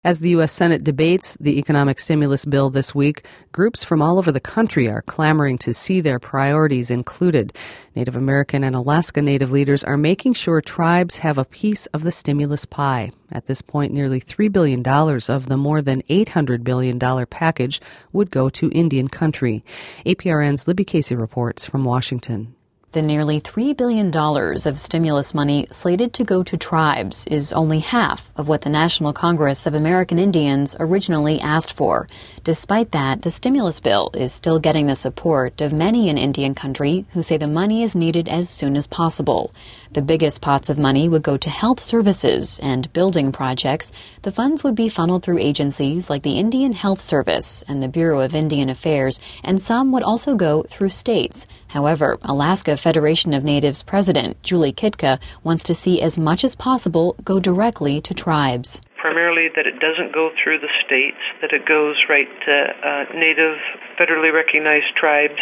As the U.S. Senate debates the economic stimulus bill this week, groups from all over the country are clamoring to see their priorities included. Native American and Alaska Native leaders are making sure tribes have a piece of the stimulus pie. At this point, nearly $3 billion of the more than $800 billion package would go to Indian country. APRN's Libby Casey reports from Washington. The nearly $3 billion of stimulus money slated to go to tribes is only half of what the National Congress of American Indians originally asked for. Despite that, the stimulus bill is still getting the support of many in Indian country who say the money is needed as soon as possible. The biggest pots of money would go to health services and building projects. The funds would be funneled through agencies like the Indian Health Service and the Bureau of Indian Affairs, and some would also go through states. However, Alaska Federation of Natives President Julie Kitka wants to see as much as possible go directly to tribes. Primarily that it doesn't go through the states, that it goes right to Native federally recognized tribes,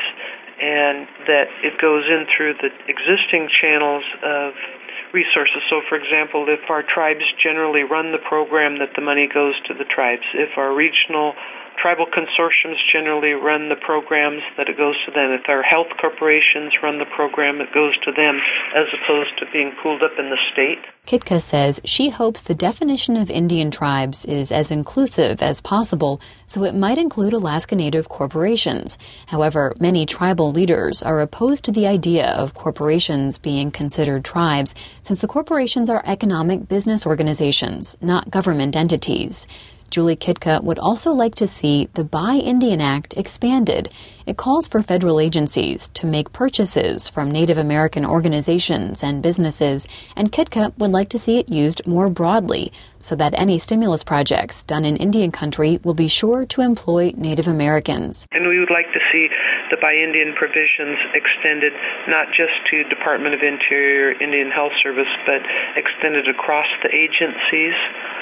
and that it goes in through the existing channels of resources. So, for example, if our tribes generally run the program, that the money goes to the tribes. If our regional tribal consortiums generally run the programs, that it goes to them. If our health corporations run the program, it goes to them, as opposed to being pooled up in the state. Kitka says she hopes the definition of Indian tribes is as inclusive as possible, so it might include Alaska Native corporations. However, many tribal leaders are opposed to the idea of corporations being considered tribes, since the corporations are economic business organizations, not government entities. Julie Kitka would also like to see the Buy Indian Act expanded. It calls for federal agencies to make purchases from Native American organizations and businesses, and Kitka would like to see it used more broadly so that any stimulus projects done in Indian country will be sure to employ Native Americans. And we would like to see the Buy Indian provisions extended not just to Department of Interior, Indian Health Service, but extended across the agencies.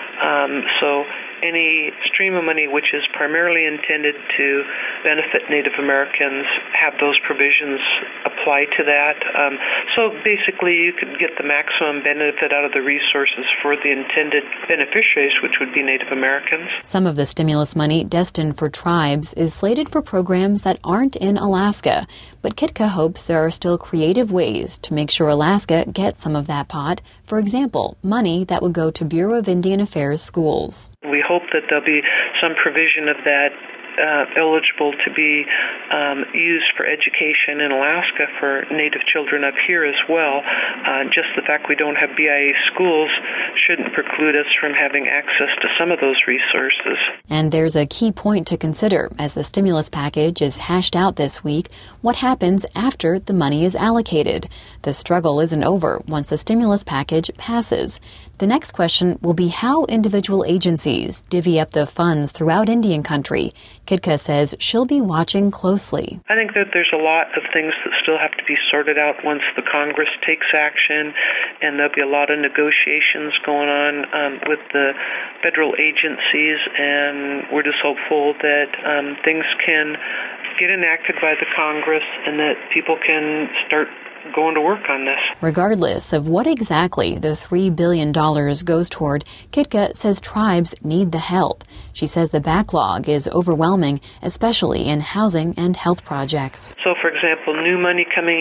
So any stream of money which is primarily intended to benefit Native Americans, have those provisions apply to that. So basically you could get the maximum benefit out of the resources for the intended beneficiaries, which would be Native Americans. Some of the stimulus money destined for tribes is slated for programs that aren't in Alaska, but Kitka hopes there are still creative ways to make sure Alaska gets some of that pot. For example, money that would go to Bureau of Indian Affairs schools. We hope that there'll be some provision of that eligible to be used for education in Alaska for Native children up here as well. Just the fact we don't have BIA schools shouldn't preclude us from having access to some of those resources. And there's a key point to consider as the stimulus package is hashed out this week. What happens after the money is allocated? The struggle isn't over once the stimulus package passes. The next question will be how individual agencies divvy up the funds throughout Indian country. Kitka says she'll be watching closely. I think that there's a lot of things that still have to be sorted out once the Congress takes action, and there'll be a lot of negotiations going on with the federal agencies, and we're just hopeful that things can get enacted by the Congress and that people can start going to work on this. Regardless of what exactly the $3 billion goes toward, Kitka says tribes need the help. She says the backlog is overwhelming, especially in housing and health projects. So, for example, new money coming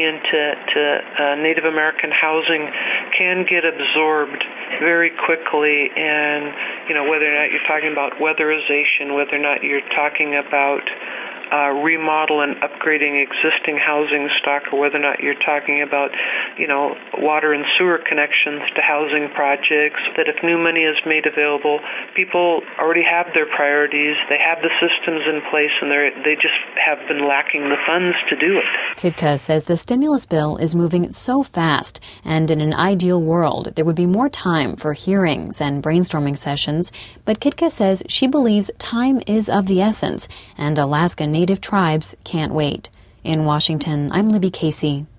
into Native American housing can get absorbed very quickly, and whether or not you're talking about weatherization, whether or not you're talking about remodel and upgrading existing housing stock, or whether or not you're talking about, water and sewer connections to housing projects, that if new money is made available, people already have their priorities, they have the systems in place, and they just have been lacking the funds to do it. Kitka says the stimulus bill is moving so fast, and in an ideal world, there would be more time for hearings and brainstorming sessions, but Kitka says she believes time is of the essence, and Alaska Native tribes can't wait. In Washington, I'm Libby Casey.